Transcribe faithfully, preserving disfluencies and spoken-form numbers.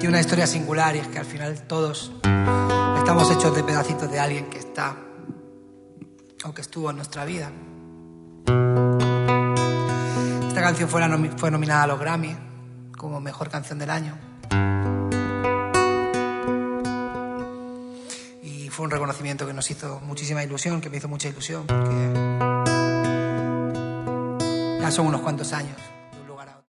tiene una historia singular y es que al final todos estamos hechos de pedacitos de alguien que está o que estuvo en nuestra vida. Esta canción fue, la nomi- fue nominada a los Grammy como Mejor Canción del Año. Y fue un reconocimiento que nos hizo muchísima ilusión, que me hizo mucha ilusión, porque ya son unos cuantos años